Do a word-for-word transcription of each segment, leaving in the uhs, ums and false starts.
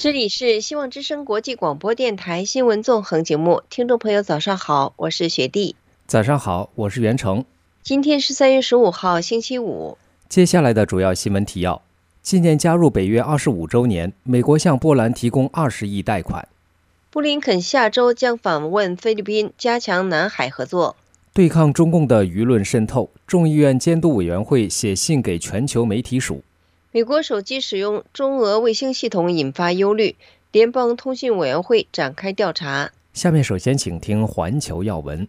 这里是希望之声国际广播电台新闻纵横节目，听众朋友早上好，我是雪弟。 早上好，我是袁成。 今天是三月十五号星期五。 接下来的主要新闻提要：纪念加入北约二十五周年，美国向波兰提供二十亿贷款。 布林肯下周将访问菲律宾，加强南海合作。 对抗中共的舆论渗透，众议院监督委员会写信给全球媒体署。 美国手机使用中俄卫星系统引发忧虑，联邦通信委员会展开调查。 下面首先请听环球要闻。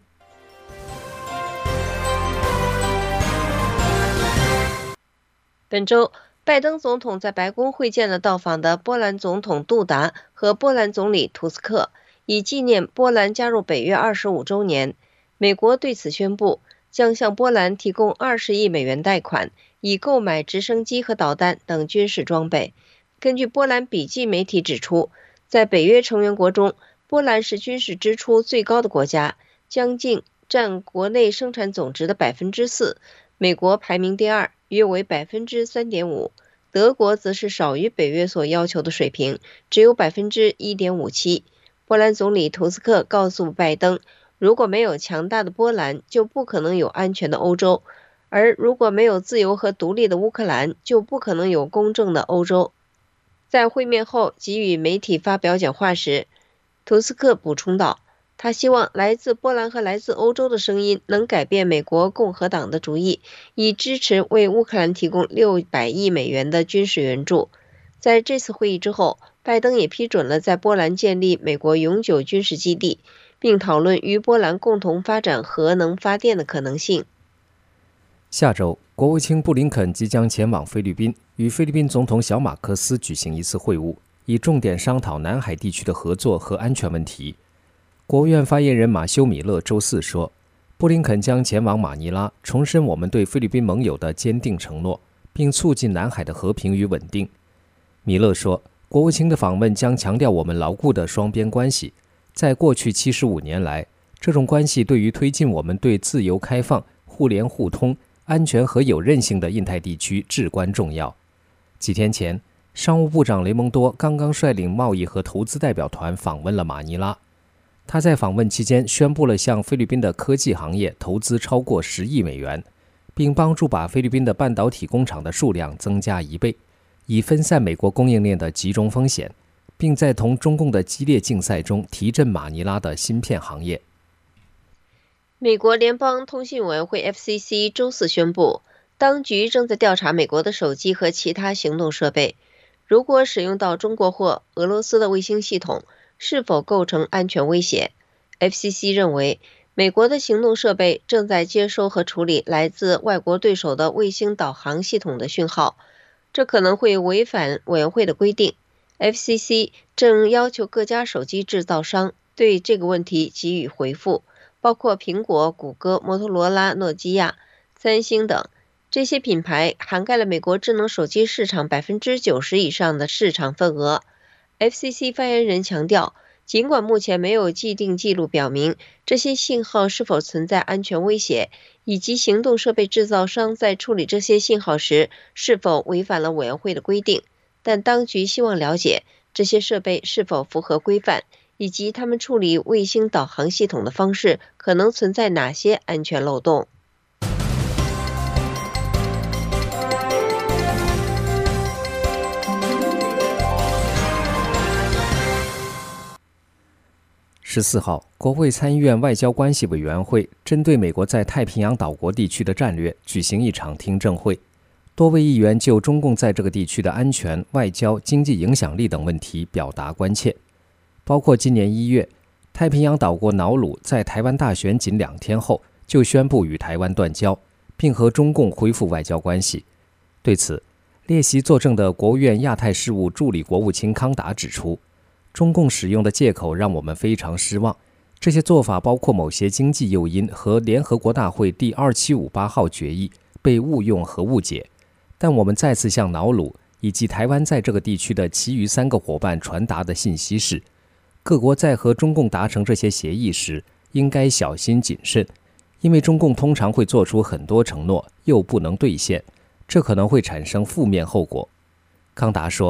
本周，拜登总统在白宫会见了到访的波兰总统杜达和波兰总理图斯克，以纪念波兰加入北约二十五周年。美国对此宣布，将向波兰提供二十亿美元贷款，以购买直升机和导弹等军事装备。根据波兰笔记媒体指出，在北约成员国中，波兰是军事支出最高的国家，将近占国内生产总值的百分之四。美国排名第二，约为百分之三点五。德国则是少于北约所要求的水平，只有百分之一点五七。波兰总理图斯克告诉拜登，如果没有强大的波兰，就不可能有安全的欧洲；而如果没有自由和独立的乌克兰，就不可能有公正的欧洲。在会面后给予媒体发表讲话时，图斯克补充道，他希望来自波兰和来自欧洲的声音能改变美国共和党的主意，以支持为乌克兰提供六百亿美元的军事援助。在这次会议之后，拜登也批准了在波兰建立美国永久军事基地，并讨论与波兰共同发展核能发电的可能性。 下周，国务卿布林肯即将前往菲律宾，与菲律宾总统小马克思举行一次会晤，以重点商讨南海地区的合作和安全问题。国务院发言人马修·米勒周四说，布林肯将前往马尼拉，重申我们对菲律宾盟友的坚定承诺，并促进南海的和平与稳定。米勒说，国务卿的访问将强调我们牢固的双边关系。在过去七十五年来，这种关系对于推进我们对自由开放、互联互通、安全和有韧性的印太地区至关重要。几天前，商务部长雷蒙多刚刚率领贸易和投资代表团访问了马尼拉。他在访问期间宣布了向菲律宾的科技行业投资超过十亿美元，并帮助把菲律宾的半导体工厂的数量增加一倍，以分散美国供应链的集中风险，并在同中共的激烈竞赛中提振马尼拉的芯片行业。 美国联邦通信委员会 F C C 周四宣布，当局正在调查美国的手机和其他行动设备，如果使用到中国或俄罗斯的卫星系统，是否构成安全威胁。 F C C 认为，美国的行动设备正在接收和处理来自外国对手的卫星导航系统的讯号，这可能会违反委员会的规定。 F C C 正要求各家手机制造商对这个问题给予回复，包括苹果、谷歌、摩托罗拉、诺基亚、三星等。这些品牌涵盖了美国智能手机市场 百分之九十 以上的市场份额。F C C 发言人强调，尽管目前没有既定记录表明这些信号是否存在安全威胁，以及行动设备制造商在处理这些信号时是否违反了委员会的规定，但当局希望了解这些设备是否符合规范，以及他们处理卫星导航系统的方式可能存在哪些安全漏洞。 十四号，国会参议院外交关系委员会针对美国在太平洋岛国地区的战略举行一场听证会，多位议员就中共在这个地区的安全、外交、经济影响力等问题表达关切。包括今年一月，太平洋岛国瑙鲁在台湾大选仅两天后就宣布与台湾断交，并和中共恢复外交关系。对此，列席作证的国务院亚太事务助理国务卿康达指出，中共使用的借口让我们非常失望，这些做法包括某些经济诱因和联合国大会第二七五八号决议被误用和误解。但我们再次向瑙鲁以及台湾在这个地区的其余三个伙伴传达的信息是，各国在和中共达成这些协议时应该小心谨慎，因为中共通常会做出很多承诺又不能兑现，这可能会产生负面后果。康达说，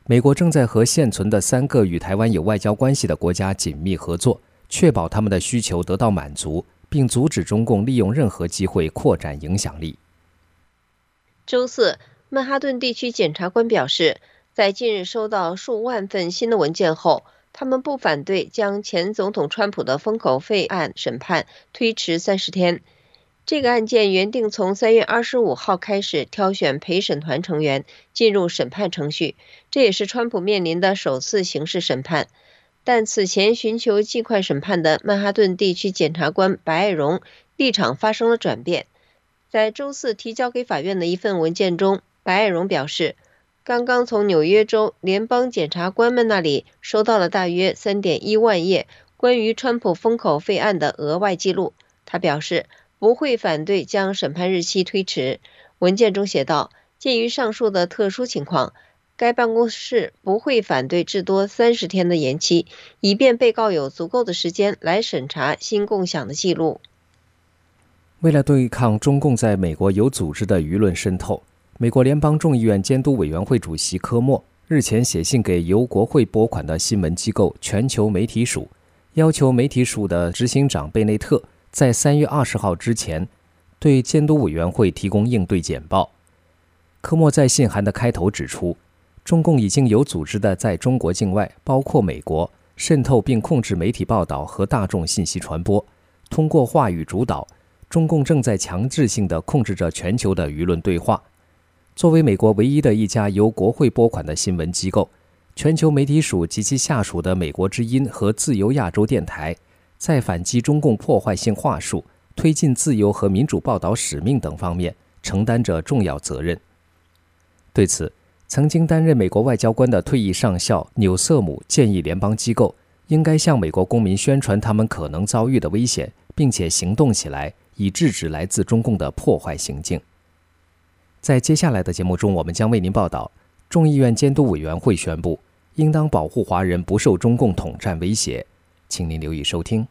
美国正在和现存的三个与台湾有外交关系的国家紧密合作，确保他们的需求得到满足，并阻止中共利用任何机会扩展影响力。 周四，曼哈顿地区检察官表示，在近日收到数万份新的文件后，他们不反对将前总统川普的封口费案审判推迟三十天。这个案件原定从三月二十五号开始挑选陪审团成员进入审判程序，这也是川普面临的首次刑事审判。但此前寻求尽快审判的曼哈顿地区检察官白爱荣立场发生了转变。在周四提交给法院的一份文件中，白爱荣表示，刚刚从纽约州联邦检察官们那里收到了大约 三点一万页关于川普封口费案的额外记录。他表示不会反对将审判日期推迟。文件中写道，鉴于上述的特殊情况，该办公室不会反对至多三十天的延期，以便被告有足够的时间来审查新共享的记录。 为了对抗中共在美国有组织的舆论渗透，美国联邦众议院监督委员会主席科莫日前写信给由国会拨款的新闻机构全球媒体署，要求媒体署的执行长贝内特在三月二十号之前对监督委员会提供应对简报。科莫在信函的开头指出，中共已经有组织地在中国境外，包括美国，渗透并控制媒体报道和大众信息传播。通过话语主导，中共正在强制性地控制着全球的舆论对话。作为美国唯一的一家由国会拨款的新闻机构，全球媒体署及其下属的美国之音和自由亚洲电台在反击中共破坏性话术、推进自由和民主报道使命等方面承担着重要责任。对此，曾经担任美国外交官的退役上校纽瑟姆建议联邦机构应该向美国公民宣传他们可能遭遇的危险，并且行动起来，以制止来自中共的破坏行径。在接下来的节目中，我们将为您报道，众议院监督委员会宣布，应当保护华人不受中共统战威胁。请您留意收听。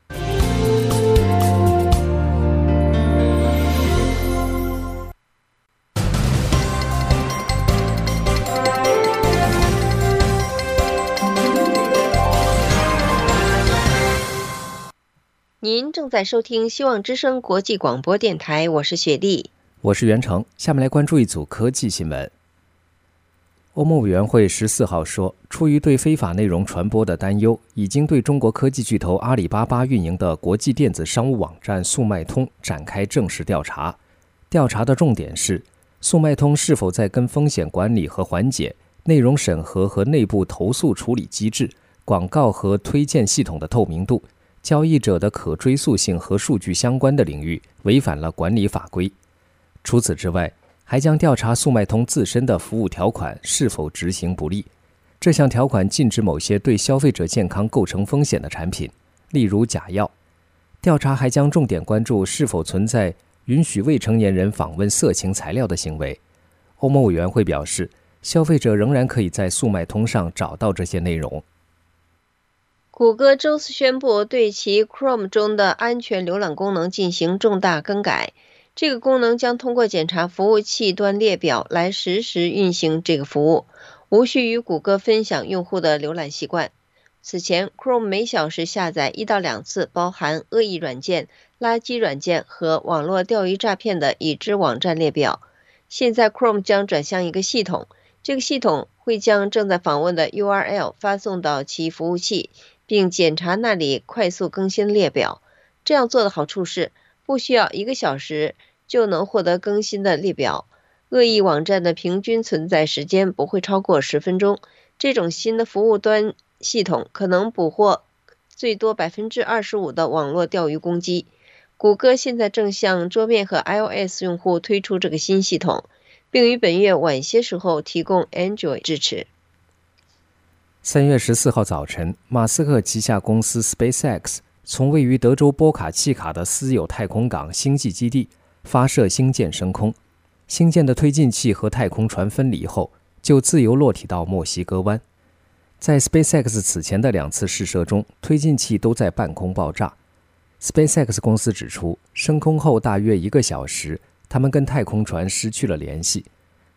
您正在收听希望之声国际广播电台，我是雪莉， 我是袁成。下面来关注一组科技新闻。欧盟委员会十四号说，出于对非法内容传播的担忧，已经对中国科技巨头阿里巴巴运营的国际电子商务网站速卖通展开正式调查。调查的重点是，速卖通是否在跟风险管理和缓解、内容审核和内部投诉处理机制、广告和推荐系统的透明度、交易者的可追溯性和数据相关的领域违反了管理法规。除此之外，还将调查速卖通自身的服务条款是否执行不力。这项条款禁止某些对消费者健康构成风险的产品，例如假药。调查还将重点关注是否存在允许未成年人访问色情材料的行为。欧盟委员会表示，消费者仍然可以在速卖通上找到这些内容。 谷歌周四宣布对其 Chrome 中的安全浏览功能进行重大更改。这个功能将通过检查服务器端列表来实时运行这个服务，无需与谷歌分享用户的浏览习惯。此前 Chrome 每小时下载一到两次包含恶意软件、垃圾软件和网络钓鱼诈骗的已知网站列表。现在 Chrome 将转向一个系统，这个系统会将正在访问的 U R L 发送到其服务器，并检查那里快速更新列表。这样做的好处是，不需要一个小时就能获得更新的列表。恶意网站的平均存在时间不会超过十分钟。这种新的服务端系统可能捕获最多 百分之二十五 的网络钓鱼攻击。谷歌现在正向桌面和 iOS 用户推出这个新系统，并于本月晚些时候提供 Android 支持。 三月十四号早晨，马斯克旗下公司 SpaceX 从位于德州波卡契卡的私有太空港星际基地发射星舰升空。星舰的推进器和太空船分离后，就自由落体到墨西哥湾。在 SpaceX 此前的两次试射中，推进器都在半空爆炸。SpaceX 公司指出，升空后大约一个小时，他们跟太空船失去了联系。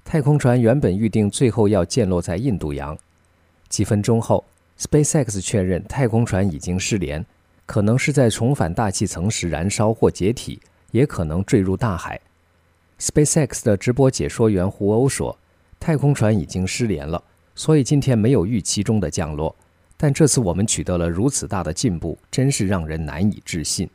太空船原本预定最后要降落在印度洋。几分钟后 SpaceX 确认太空船已经失联，可能是在重返大气层时燃烧或解体，也可能坠入大海。 SpaceX 的直播解说员胡欧说，太空船已经失联了，所以今天没有预期中的降落，但这次我们取得了如此大的进步，真是让人难以置信。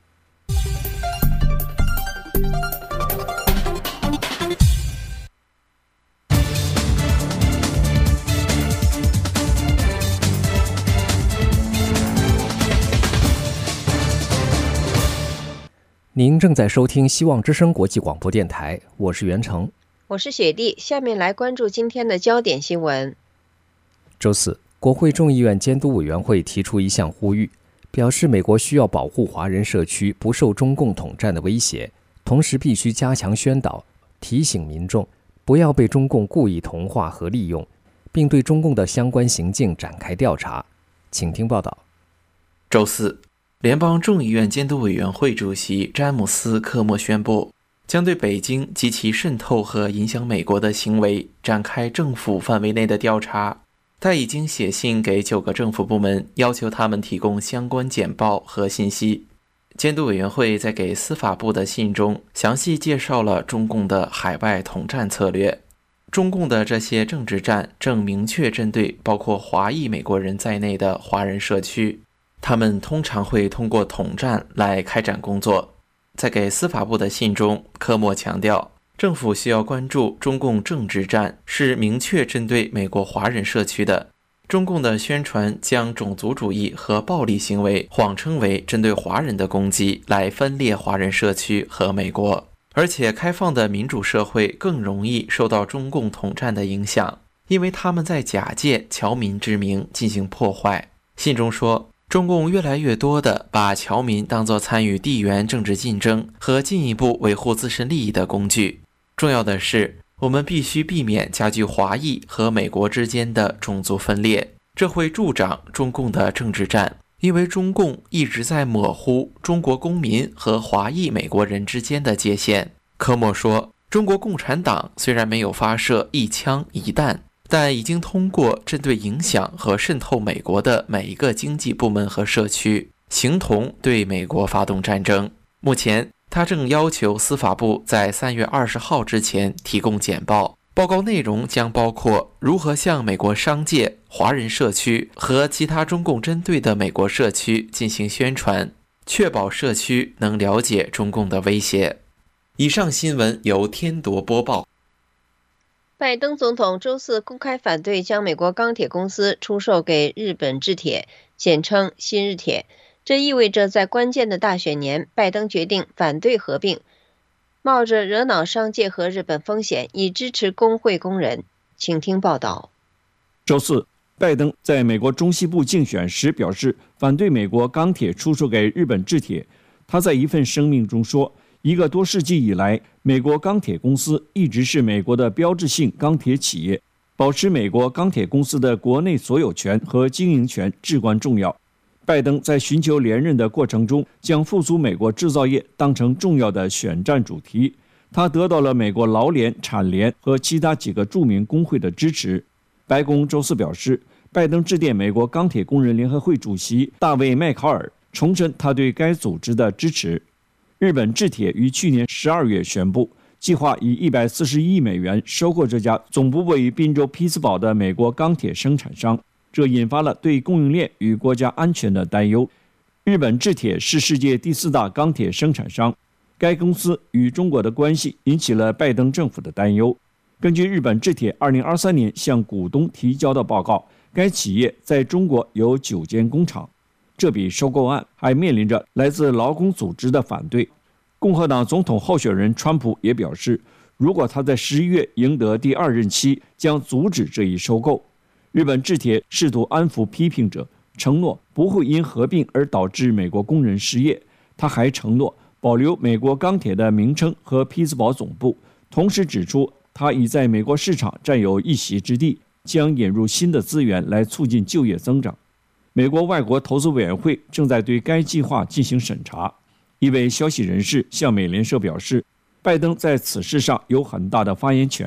您正在收听希望之声国际广播电台，我是袁成， 我是雪莉。下面来关注今天的焦点新闻。 周四，国会众议院监督委员会提出一项呼吁，表示美国需要保护华人社区不受中共统战的威胁，同时必须加强宣导，提醒民众不要被中共故意同化和利用，并对中共的相关行径展开调查。请听报道。 周四，联邦众议院监督委员会主席詹姆斯·科莫宣布，将对北京及其渗透和影响美国的行为展开政府范围内的调查。他已经写信给九个政府部门，要求他们提供相关简报和信息。监督委员会在给司法部的信中详细介绍了中共的海外统战策略。中共的这些政治战正明确针对包括华裔美国人在内的华人社区。他们通常会通过统战来开展工作。在给司法部的信中，科莫强调，政府需要关注中共政治战是明确针对美国华人社区的。中共的宣传将种族主义和暴力行为谎称为针对华人的攻击，来分裂华人社区和美国。而且开放的民主社会更容易受到中共统战的影响，因为他们在假借侨民之名进行破坏。信中说，中共越来越多地把侨民当作参与地缘政治竞争和进一步维护自身利益的工具。重要的是，我们必须避免加剧华裔和美国之间的种族分裂，这会助长中共的政治战，因为中共一直在模糊中国公民和华裔美国人之间的界限。科莫说，中国共产党虽然没有发射一枪一弹，但已经通过针对影响和渗透美国的每一个经济部门和社区，形同对美国发动战争。目前，他正要求司法部在三月二十号之前提供简报，报告内容将包括如何向美国商界、华人社区和其他中共针对的美国社区进行宣传，确保社区能了解中共的威胁。以上新闻由天铎播报。 拜登总统周四公开反对将美国钢铁公司出售给日本制铁，简称新日铁。这意味着在关键的大选年，拜登决定反对合并，冒着惹恼商界和日本风险，以支持工会工人。请听报道。 周四，拜登在美国中西部竞选时表示反对美国钢铁出售给日本制铁。他在一份声明中说，一个多世纪以来，美国钢铁公司一直是美国的标志性钢铁企业，保持美国钢铁公司的国内所有权和经营权至关重要。拜登在寻求连任的过程中，将复苏美国制造业当成重要的选战主题。他得到了美国劳联、产联和其他几个著名工会的支持。白宫周四表示，拜登致电美国钢铁工人联合会主席大卫·麦考尔，重申他对该组织的支持。日本制铁于去年十二月宣布，计划以一百四十亿美元收购这家总部位于宾州匹兹堡的美国钢铁生产商，这引发了对供应链与国家安全的担忧。日本制铁是世界第四大钢铁生产商，该公司与中国的关系引起了拜登政府的担忧。根据日本制铁二零二三年向股东提交的报告，该企业在中国有九间工厂。这笔收购案还面临着来自劳工组织的反对。共和党总统候选人川普也表示，如果他在十一月赢得第二任期，将阻止这一收购。日本制铁试图安抚批评者，承诺不会因合并而导致美国工人失业。他还承诺保留美国钢铁的名称和匹兹堡总部，同时指出他已在美国市场占有一席之地，将引入新的资源来促进就业增长。美国外国投资委员会正在对该计划进行审查。一位消息人士向美联社表示，拜登在此事上有很大的发言权，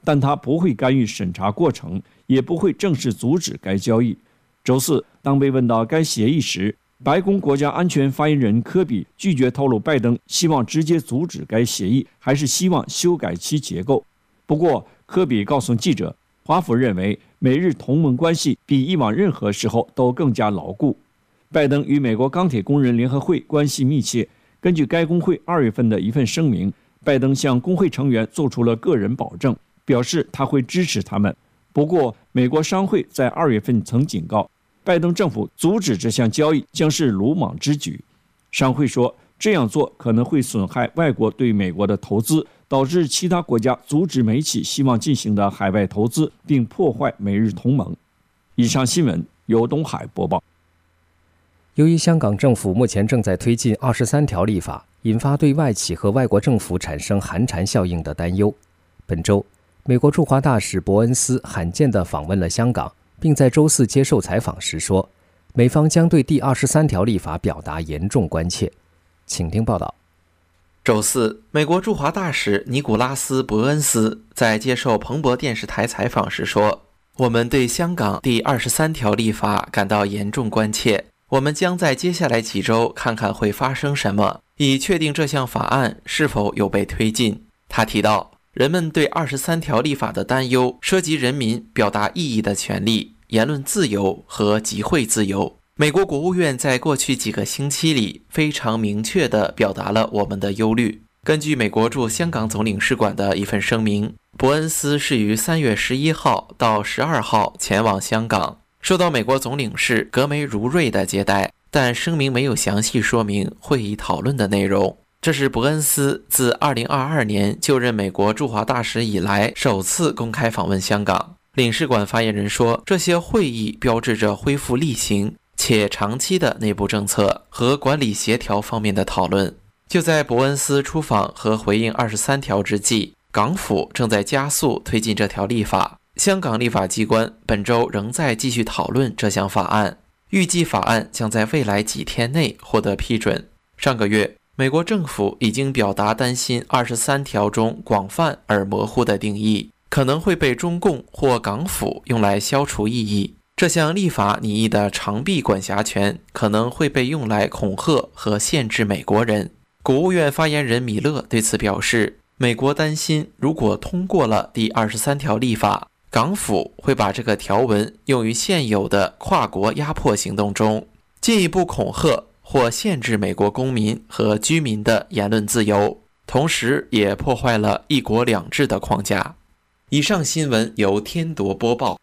但他不会干预审查过程，也不会正式阻止该交易。周四，当被问到该协议时，白宫国家安全发言人科比拒绝透露拜登希望直接阻止该协议，还是希望修改其结构。不过，科比告诉记者，华府认为美日同盟关系比以往任何时候都更加牢固。拜登与美国钢铁工人联合会关系密切，根据该工会二月份的一份声明，拜登向工会成员做出了个人保证，表示他会支持他们。不过，美国商会在二月份曾警告，拜登政府阻止这项交易将是鲁莽之举。商会说，这样做可能会损害外国对美国的投资，导致其他国家阻止美企希望进行的海外投资，并破坏美日同盟。以上新闻由东海播报。 由于香港政府目前正在推进二十三条立法，引发对外企和外国政府产生寒蝉效应的担忧。本周，美国驻华大使伯恩斯罕见地访问了香港，并在周四接受采访时说，美方将对第二十三条立法表达严重关切。请听报道。 周四，美国驻华大使尼古拉斯·伯恩斯在接受彭博电视台采访时说，我们对香港第二十三条立法感到严重关切，我们将在接下来几周看看会发生什么，以确定这项法案是否有被推进。他提到，人们对二十三条立法的担忧涉及人民表达异议的权利、言论自由和集会自由。美国国务院在过去几个星期里非常明确地表达了我们的忧虑。根据美国驻香港总领事馆的一份声明，伯恩斯是于三月十一号到十二号前往香港，受到美国总领事格梅如瑞的接待，但声明没有详细说明会议讨论的内容。这是伯恩斯自二零二二年就任美国驻华大使以来首次公开访问香港。领事馆发言人说，这些会议标志着恢复例行且长期的内部政策和管理协调方面的讨论。就在伯恩斯出访和回应二十三条之际，港府正在加速推进这条立法。香港立法机关本周仍在继续讨论这项法案，预计法案将在未来几天内获得批准。上个月，美国政府已经表达担心二十三条中广泛而模糊的定义可能会被中共或港府用来消除异议。这项立法拟议的长臂管辖权可能会被用来恐吓和限制美国人。国务院发言人米勒对此表示，美国担心如果通过了第二十三条立法，港府会把这个条文用于现有的跨国压迫行动中，进一步恐吓或限制美国公民和居民的言论自由，同时也破坏了一国两制的框架。以上新闻由天铎播报。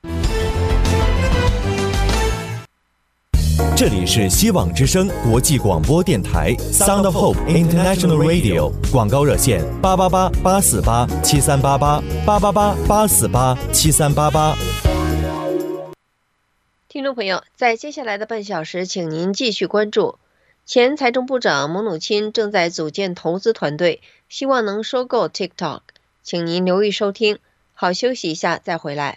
这里是希望之声国际广播电台 Sound of Hope International Radio， 广告热线八八八八四八七三八八八八八八四八七三八八。 听众朋友，在接下来的半小时，请您继续关注。前财政部长蒙努钦正在组建投资团队，希望能收购 TikTok， 请您留意收听。好，休息一下再回来。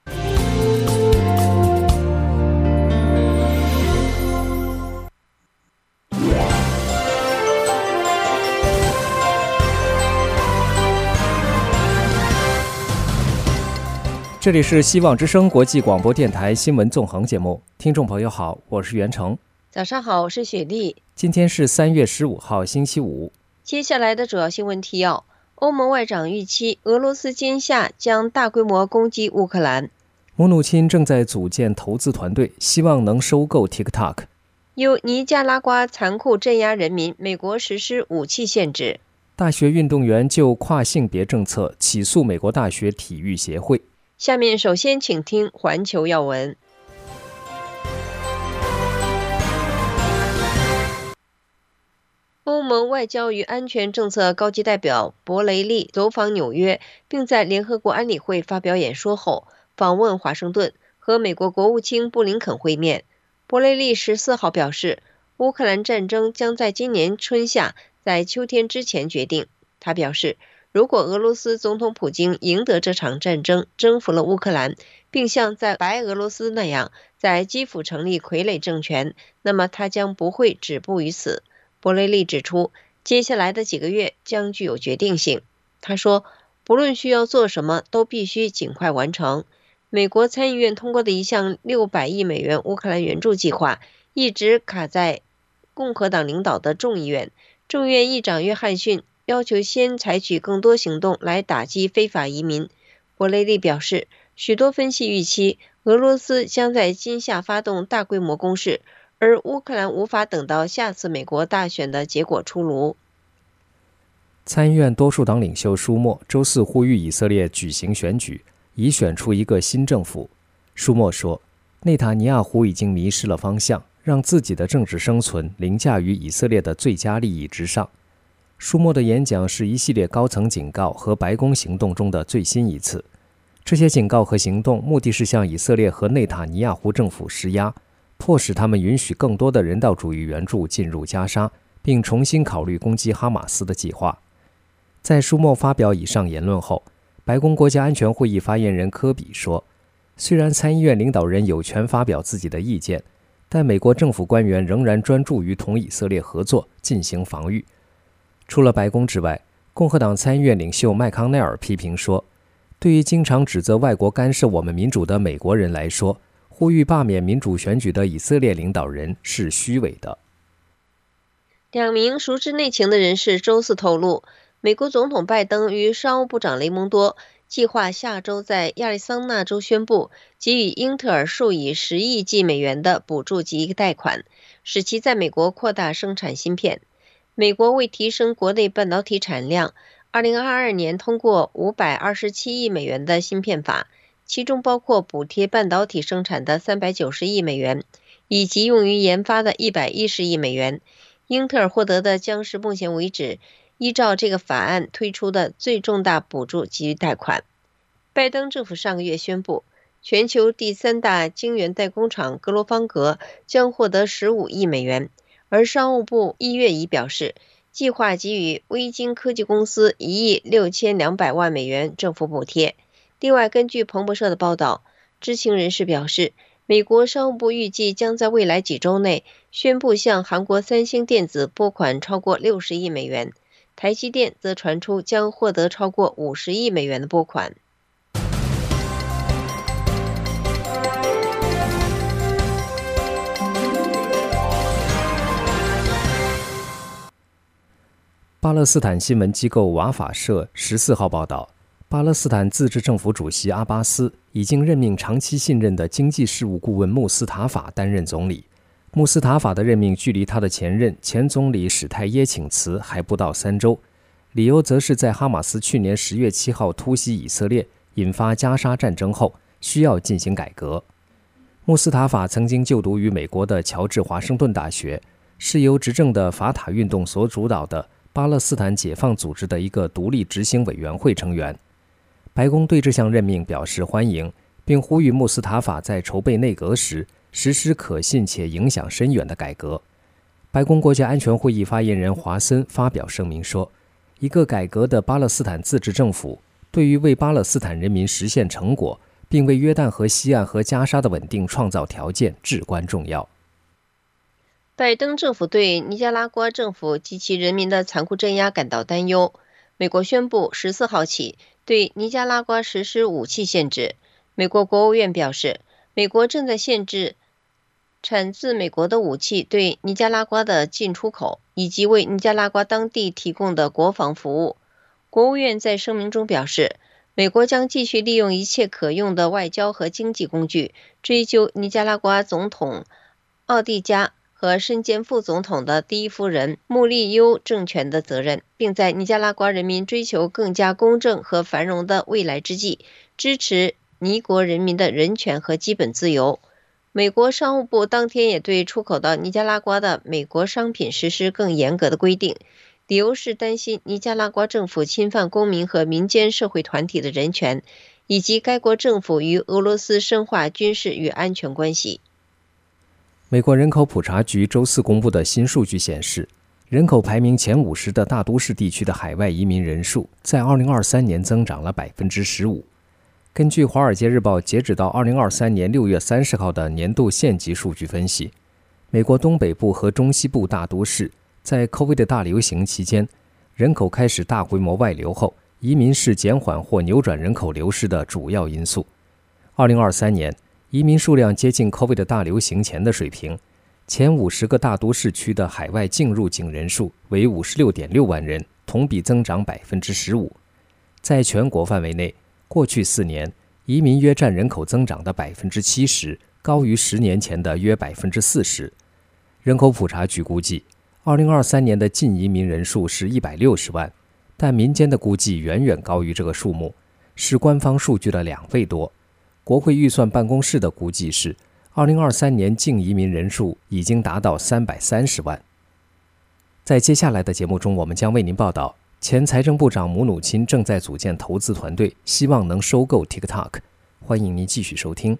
这里是希望之声国际广播电台新闻纵横节目，听众朋友好，我是袁成。 早上好，我是雪莉。 今天是三月十五号，星期五。 接下来的主要新闻提要：欧盟外长预期俄罗斯今夏将大规模攻击乌克兰。 蒙努钦正在组建投资团队，希望能收购 TikTok。 有尼加拉瓜残酷镇压人民，美国实施武器限制。 大学运动员就跨性别政策起诉美国大学体育协会。 下面首先请听环球要闻。欧盟外交与安全政策高级代表博雷利走访纽约，并在联合国安理会发表演说后，访问华盛顿，和美国国务卿布林肯会面。博雷利十四号表示，乌克兰战争将在今年春夏在秋天之前决定。他表示，如果俄罗斯总统普京赢得这场战争，征服了乌克兰，并像在白俄罗斯那样在基辅成立傀儡政权，那么他将不会止步于此。博雷利指出，接下来的几个月将具有决定性。他说， 不论需要做什么，都必须尽快完成。美国参议院通过的一项六百亿美元乌克兰援助计划，一直卡在共和党领导的众议院。众议院议长约翰逊要求先采取更多行动来打击非法移民。博雷利表示，许多分析预期俄罗斯将在今夏发动大规模攻势，而乌克兰无法等到下次美国大选的结果出炉。 参议院多数党领袖舒默周四呼吁以色列举行选举，以选出一个新政府。舒默说，内塔尼亚胡已经迷失了方向，让自己的政治生存凌驾于以色列的最佳利益之上。舒默的演讲是一系列高层警告和白宫行动中的最新一次。这些警告和行动目的是向以色列和内塔尼亚胡政府施压，迫使他们允许更多的人道主义援助进入加沙，并重新考虑攻击哈马斯的计划。在舒默发表以上言论后，白宫国家安全会议发言人科比说，虽然参议院领导人有权发表自己的意见，但美国政府官员仍然专注于同以色列合作进行防御。除了白宫之外，共和党参议院领袖麦康奈尔批评说，对于经常指责外国干涉我们民主的美国人来说，呼吁罢免民主选举的以色列领导人是虚伪的。 两名熟知内情的人士周四透露，美国总统拜登与商务部长雷蒙多计划下周在亚利桑那州宣布给予英特尔数以十亿剂美元的补助及贷款，使其在美国扩大生产芯片。美国为提升国内半导体产量，二零二二年通过五百二十七亿美元的芯片法，其中包括补贴半导体生产的三百九十亿美元，以及用于研发的一百一十亿美元。英特尔获得的将是目前为止依照这个法案推出的最重大补助及贷款。拜登政府上个月宣布，全球第三大晶圆代工厂格罗方格将获得十五亿美元，而商务部一月已表示，计划给予微晶科技公司一亿六千两百万美元政府补贴。另外，根据彭博社的报道，知情人士表示，美国商务部预计将在未来几周内宣布向韩国三星电子拨款超过六十亿美元，台积电则传出将获得超过五十亿美元的拨款。 巴勒斯坦新闻机构瓦法社十四号报道，巴勒斯坦自治政府主席阿巴斯已经任命长期信任的经济事务顾问穆斯塔法担任总理。穆斯塔法的任命距离他的前任前总理史泰耶请辞还不到三周，理由则是在哈马斯去年十月七号突袭以色列，引发加沙战争后，需要进行改革。穆斯塔法曾经就读于美国的乔治华盛顿大学，是由执政的法塔运动所主导的巴勒斯坦解放组织的一个独立执行委员会成员。白宫对这项任命表示欢迎，并呼吁穆斯塔法在筹备内阁时实施可信且影响深远的改革。白宫国家安全会议发言人华森发表声明说，一个改革的巴勒斯坦自治政府对于为巴勒斯坦人民实现成果，并为约旦河西岸和加沙的稳定创造条件至关重要。 拜登政府对尼加拉瓜政府及其人民的残酷镇压感到担忧。美国宣布十四号起对尼加拉瓜实施武器限制。美国国务院表示，美国正在限制产自美国的武器对尼加拉瓜的进出口，以及为尼加拉瓜当地提供的国防服务。国务院在声明中表示，美国将继续利用一切可用的外交和经济工具，追究尼加拉瓜总统奥蒂加和身兼副总统的第一夫人穆利优政权的责任，并在尼加拉瓜人民追求更加公正和繁荣的未来之际，支持尼国人民的人权和基本自由。美国商务部当天也对出口到尼加拉瓜的美国商品实施更严格的规定，理由是担心尼加拉瓜政府侵犯公民和民间社会团体的人权，以及该国政府与俄罗斯深化军事与安全关系。 美国人口普查局周四公布的新数据显示，人口排名前五十的大都市地区的海外移民人数在二零二三年增长了 百分之十五。 根据《华尔街日报》截止到二零二三年六月三十号的年度县级数据分析，美国东北部和中西部大都市在 COVID 大流行期间，人口开始大规模外流后， 移民是减缓或扭转人口流失的主要因素。二零二三年，移民数量接近 COVID 大流行前的水平，前五十个大都市区的海外净入境人数为 五十六点六万人，同比增长 百分之十五。 在全国范围内，过去四年移民约占人口增长的 百分之七十， 高于十年前的约 百分之四十。 人口普查局估计，二零二三年的净移民人数是一百六十万，但民间的估计远远高于这个数目，是官方数据的两倍多。国会预算办公室的估计是，二零二三年净移民人数已经达到三百三十万。在接下来的节目中，我们将为您报道，前财政部长姆努钦正在组建投资团队，希望能收购 TikTok。 欢迎您继续收听。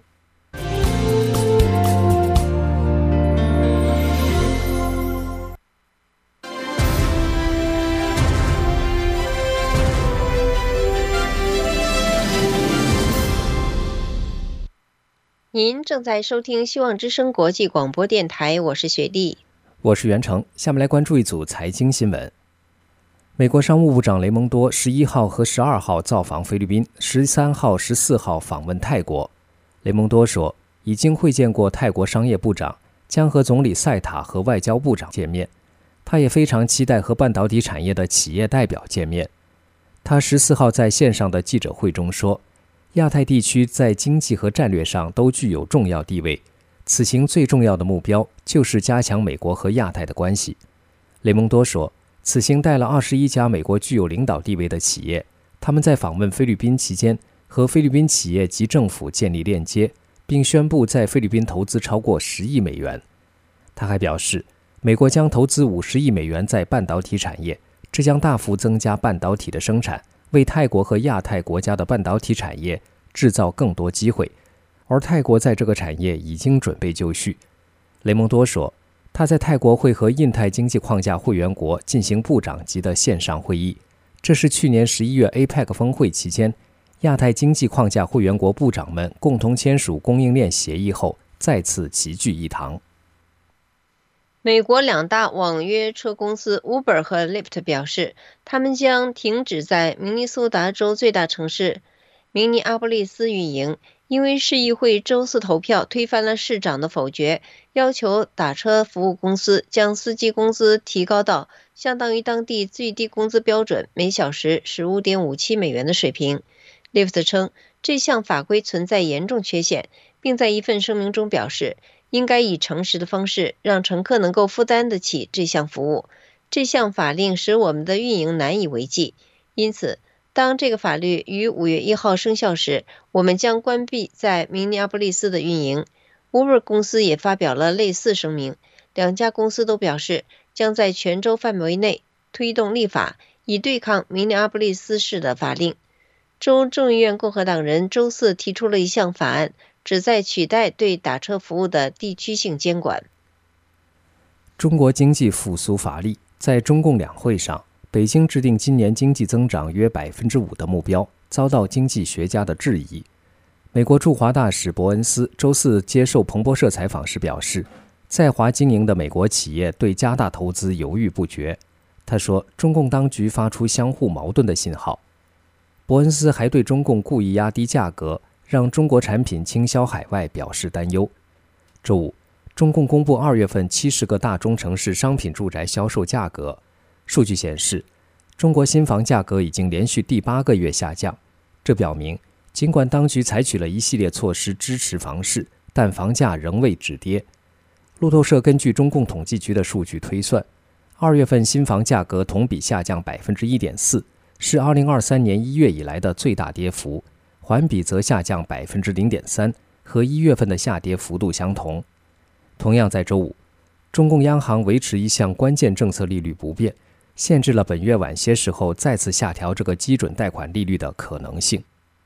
您正在收听希望之声国际广播电台，我是雪莉， 我是袁成。下面来关注一组财经新闻。美国商务部长雷蒙多十一号和十二号造访菲律宾，十三号、十四号访问泰国。雷蒙多说，已经会见过泰国商业部长，将和总理赛塔和外交部长见面。他也非常期待和半导体产业的企业代表见面。他十四号在线上的记者会中说，亚太地区在经济和战略上都具有重要地位，此行最重要的目标就是加强美国和亚太的关系。雷蒙多说，此行带了二十一家美国具有领导地位的企业，他们在访问菲律宾期间和菲律宾企业及政府建立链接，并宣布在菲律宾投资超过十亿美元。他还表示，美国将投资五十亿美元在半导体产业，这将大幅增加半导体的生产，为泰国和亚太国家的半导体产业制造更多机会，而泰国在这个产业已经准备就绪。雷蒙多说，他在泰国会和印太经济框架会员国进行部长级的线上会议，这是去年十一月 A P E C 峰会期间，亚太经济框架会员国部长们共同签署供应链协议后再次齐聚一堂。 美国两大网约车公司 Uber 和 Lyft 表示，他们将停止在明尼苏达州最大城市明尼阿波利斯运营，因为市议会周四投票推翻了市长的否决，要求打车服务公司将司机工资提高到相当于当地最低工资标准每小时 十五点五七美元的水平。 Lyft 称，这项法规存在严重缺陷，并在一份声明中表示，应该以诚实的方式让乘客能够负担得起这项服务。这项法令使我们的运营难以为继，因此当这个法律于五月一号生效时，我们将关闭在明尼阿波利斯的运营。 Uber 公司也发表了类似声明，两家公司都表示将在全州范围内推动立法，以对抗明尼阿波利斯市的法令。州众议院共和党人周四提出了一项法案，旨在取代对打车服务的地区性监管。 中国经济复苏乏力，在中共两会上，北京制定今年经济增长约 百分之五 的目标，遭到经济学家的质疑。美国驻华大使伯恩斯周四接受彭博社采访时表示，在华经营的美国企业对加大投资犹豫不决。他说，中共当局发出相互矛盾的信号。伯恩斯还对中共故意压低价格，让中国产品倾销海外表示担忧。周五，中共公布二月份七十个大中城市商品住宅销售价格。数据显示，中国新房价格已经连续第八个月下降。这表明，尽管当局采取了一系列措施支持房市，但房价仍未止跌。路透社根据中共统计局的数据推算，二月份新房价格同比下降 百分之一点四， 是二零二三年一月以来的最大跌幅，环比则下降 百分之零点三， 和一月份的下跌幅度相同。同样在周五，中共央行维持一项关键政策利率不变，限制了本月晚些时候再次下调这个基准贷款利率的可能性。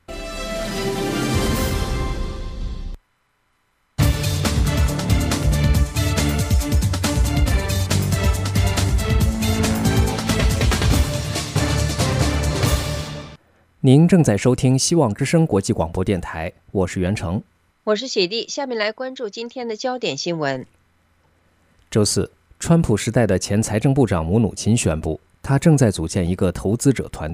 您正在收听希望之声国际广播电台，我是袁成， 我是雪莉。下面来关注今天的焦点新闻。 周四，川普时代的前财政部长姆努钦宣布，他正在组建一个投资者团队，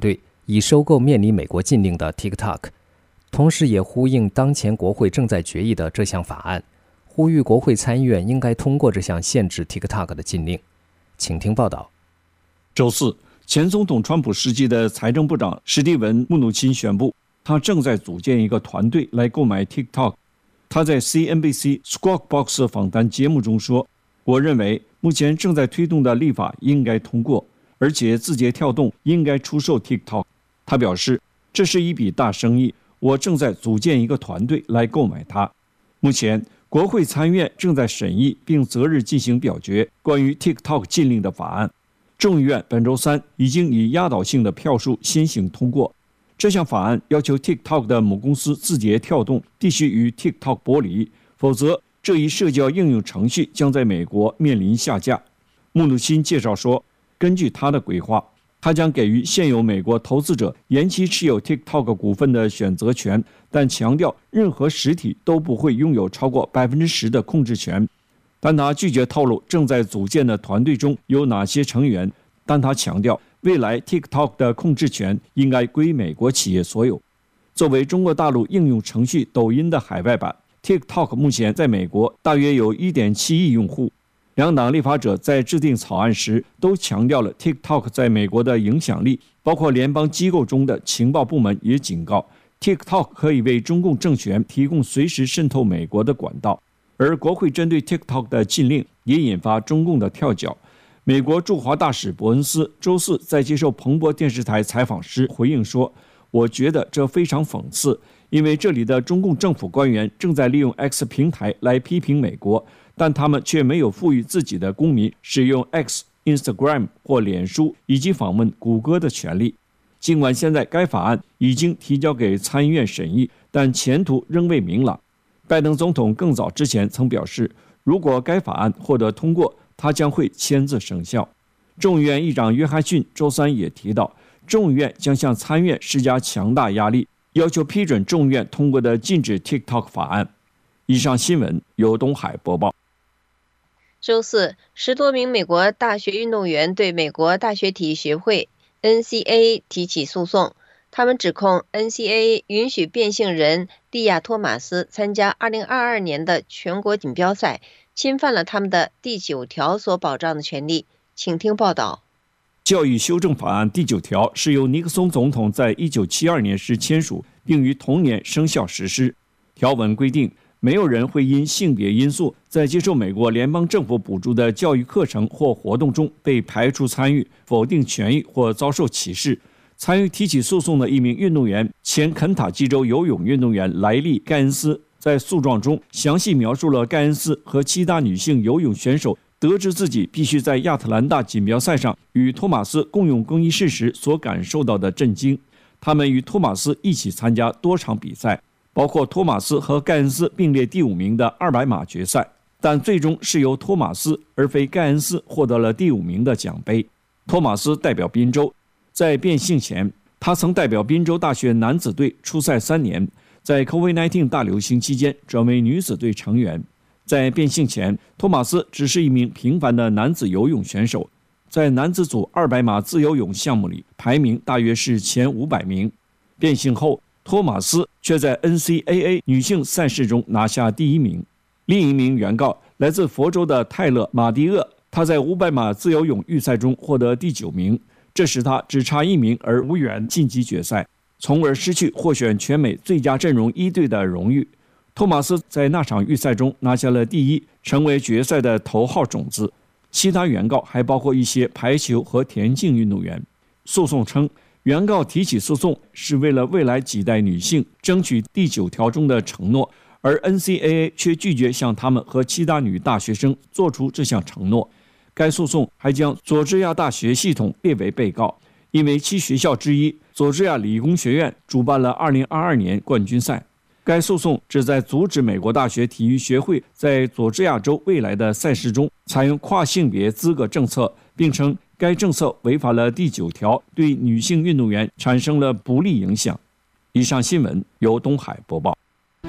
以收购面临美国禁令的 TikTok， 同时也呼应当前国会正在决议的这项法案，呼吁国会参议院应该通过这项限制 TikTok 的禁令。请听报道。 周四，前总统川普时期的财政部长史蒂文·穆努钦宣布，他正在组建一个团队来购买 TikTok。 他在 C N B C Squawk Box 访谈节目中说，我认为目前正在推动的立法应该通过，而且字节跳动应该出售 TikTok。 他表示，这是一笔大生意，我正在组建一个团队来购买它。目前国会参院正在审议并择日进行表决关于 TikTok 禁令的法案，众议院本周三已经以压倒性的票数先行通过。这项法案要求 TikTok 的母公司字节跳动必须与 TikTok 剥离，否则这一社交应用程序将在美国面临下架。穆努钦介绍说，根据他的规划，他将给予现有美国投资者延期持有 TikTok 股份的选择权，但强调任何实体都不会拥有超过 百分之十 的控制权。但他拒绝透露正在组建的团队中有哪些成员，但他强调未来 TikTok 的控制权应该归美国企业所有。作为中国大陆应用程序抖音的海外版， TikTok 目前在美国大约有 一点七亿用户。两党立法者在制定草案时都强调了 TikTok 在美国的影响力，包括联邦机构中的情报部门也警告 TikTok 可以为中共政权提供随时渗透美国的管道。而国会针对 TikTok 的禁令也引发中共的跳脚。美国驻华大使伯恩斯周四在接受彭博电视台采访时回应说，我觉得这非常讽刺，因为这里的中共政府官员正在利用 X 平台来批评美国，但他们却没有赋予自己的公民使用 X、Instagram 或脸书以及访问谷歌的权利。尽管现在该法案已经提交给参议院审议，但前途仍未明朗。拜登总统更早之前曾表示，如果该法案获得通过，他将会签字生效。众议院议长约翰逊周三也提到，众议院将向参院施加强大压力，要求批准众议院通过的禁止 TikTok 法案。以上新闻由东海播报。 周四，十多名美国大学运动员对美国大学体育协会 N C A A 提起诉讼，他们指控 N C A A 允许变性人蒂亚·托马斯参加二零二二年的全国锦标赛，侵犯了他们的第九条所保障的权利。请听报道。 教育修正法案第九条是由尼克松总统在一九七二年时签署，并于同年生效实施。条文规定，没有人会因性别因素在接受美国联邦政府补助的教育课程或活动中被排除参与、否定权益或遭受歧视。参与提起诉讼的一名运动员，前肯塔基州游泳运动员莱利·盖恩斯，在诉状中详细描述了盖恩斯和其他女性游泳选手得知自己必须在亚特兰大锦标赛上与托马斯共用更衣室时所感受到的震惊。他们与托马斯一起参加多场比赛，包括托马斯和盖恩斯并列第五名的二百码决赛，但最终是由托马斯而非盖恩斯获得了第五名的奖杯。托马斯代表宾州，在变性前，他曾代表宾州大学男子队出赛三年，在 COVID 十九 大流行期间转为女子队成员。在变性前，托马斯只是一名平凡的男子游泳选手，在男子组二百码自由泳项目里排名大约是前五百名。变性后，托马斯却在 N C A A 女性赛事中拿下第一名。另一名原告来自佛州的泰勒·马迪厄，他在五百码自由泳预赛中获得第九名，这使他只差一名而无缘晋级决赛，从而失去获选全美最佳阵容一队的荣誉。托马斯在那场预赛中拿下了第一，成为决赛的头号种子。其他原告还包括一些排球和田径运动员。诉讼称，原告提起诉讼是为了未来几代女性争取第九条中的承诺，而 N C A A 却拒绝向他们和其他女大学生做出这项承诺。该诉讼还将佐治亚大学系统列为被告，因为其学校之一佐治亚理工学院主办了二零二二年冠军赛。该诉讼旨在阻止美国大学体育协会在佐治亚州未来的赛事中采用跨性别资格政策，并称该政策违反了第九条，对女性运动员产生了不利影响。以上新闻由东海播报。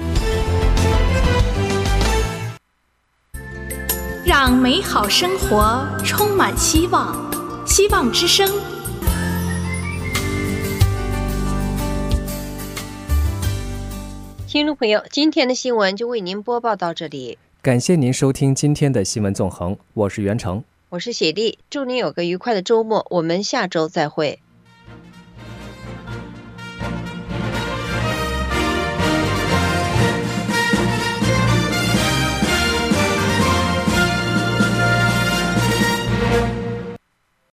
让美好生活充满希望，希望之声。 听众朋友，今天的新闻就为您播报到这里， 感谢您收听今天的新闻纵横，我是袁成， 我是雪莉，祝您有个愉快的周末，我们下周再会。